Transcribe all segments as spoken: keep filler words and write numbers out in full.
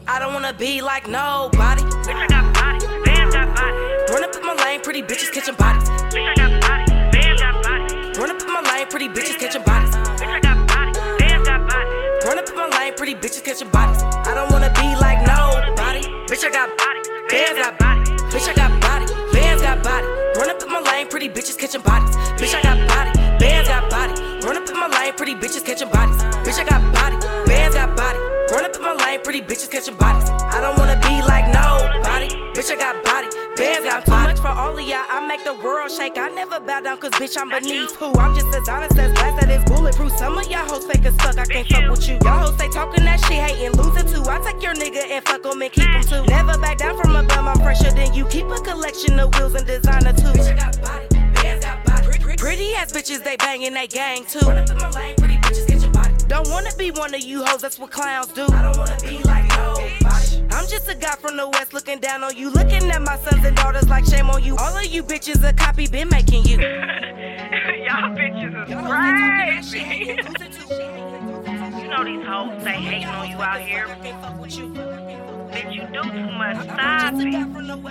I don't wanna be like nobody. Bitch, I got body, bands got body. Run up in my lane, pretty bitches catching bodies. Bitch, I got body, bands got body. Run up in my lane, pretty bitches catching bodies. Bitch, I got body, bands got body. Run up in my lane, pretty bitches catching bodies. I don't wanna be like nobody. Bitch, I got body, bands got body. Bitch, I got body, bands got body. Run up in my lane, pretty bitches catching bodies. Bitch, I got body, bands got body. Run up in my lane, pretty bitches catching bodies. Bitch, I got body, bands got body. Run up in my lane, pretty bitches catching bodies. I don't wanna be like nobody. Bitch, I got body, bands got body. Too much for all of y'all, I make the world shake. I never bow down, cause bitch, I'm beneath who? I'm just as honest as glass that is bulletproof. Some of y'all hoes fake as fuck, I can't fuck with you. Y'all hoes stay talking that shit, hating, losing too. I take your nigga and fuck him and keep him too. Never back down from a bum, I'm fresher than you. Keep a collection of wheels and designer too. Bitch, I got body, bands got body. Pretty ass bitches, they bangin' they gang too. Run up in my lane, pretty bitches catching body. Don't wanna be one of you hoes, that's what clowns do. I don't wanna be like nobody. I'm just a guy from the west looking down on you, looking at my sons and daughters like shame on you. All of you bitches a copy been making you. Y'all bitches is crazy. You know these hoes, they hating on you out here. Bitch, you do too much. Stop it. I don't know.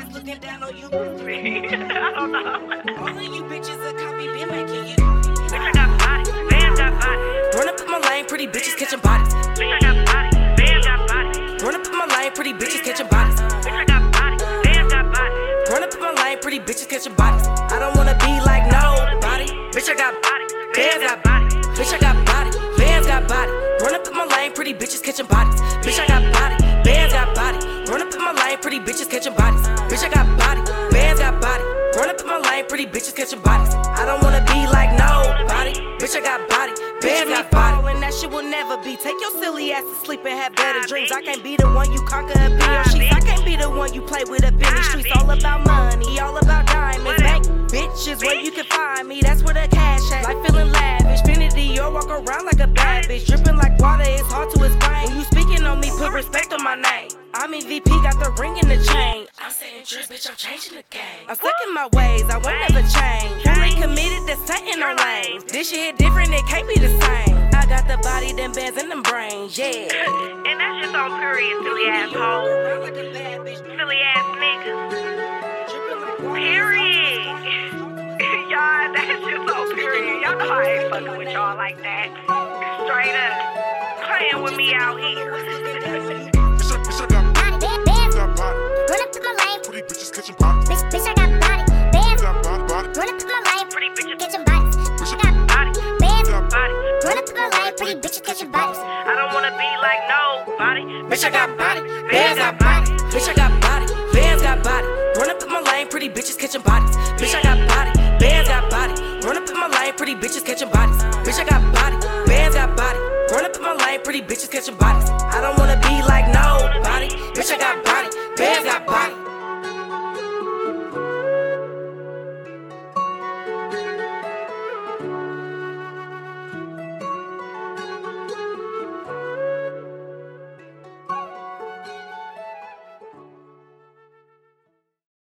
All of you bitches a copy been making you. Bitch, I got body, bands got body. Run up in my lane, pretty bitches catching bodies. Bitch, I got body, bands got body. Run up in my lane, pretty bitches catching bodies. Bitch, I got body, bands got body. Run up in my lane, pretty bitches catching bodies. I don't wanna be like nobody. Bitch, I got body, bands got body. Bitch, I got body, bands got body. Run up in my lane, pretty bitches catching bodies. Bitch, I got body, bands got body. Run up in my lane, pretty bitches catching bodies. Bitch, I got body, bands got body. Run up in my lane, pretty bitches catching bodies. I don't wanna be like nobody. Bitch, I got body, bands got body. And that shit will never be. Take your silly ass to sleep and have better dreams. I can't be the one you conquer up in your sheets. I can't be the one you play with up in the streets. All about money, all about diamonds. Bank bitches where you can find me. That's where the cash at. Life feeling lavish. Finity or walk around like a bad bitch. Dripping like water, it's hard to explain. When you speaking on me, put respect on my name. I'm M V P, got the ring in the chain. I'm saying tricks, bitch, I'm changing the game. I'm stuck in my ways, I won't never change. Fully committed to stay in our lanes. This shit hit different, it can't be the same. I got the body, them bands, and them brains, yeah. And that's just on period, silly ass hoes. Silly ass niggas. Period. Y'all, that's just on period. Y'all know I ain't fucking with y'all like that. Straight up. Playing with me out here. Run up to my lane, pretty bitches catching bodies. Bitch, bitch, I got body, bands. Got body, body. Run up to my lane, pretty bitches catching bodies. Bitch, I got body, bands. Got body. Run up to my lane, pretty bitches catching bodies. I don't wanna be like nobody. Bitch, I got body, bands got body. Bitch, I got body, bands got body. Run up in my lane, pretty bitches catching bodies. Bitch, I got body, bands got body. Run up in my lane, pretty bitches catching bodies. Bitch, I got body, bands got body. Run up in my lane, pretty bitches catching bodies. I don't wanna be like nobody. Bitch, I got body, bands got body.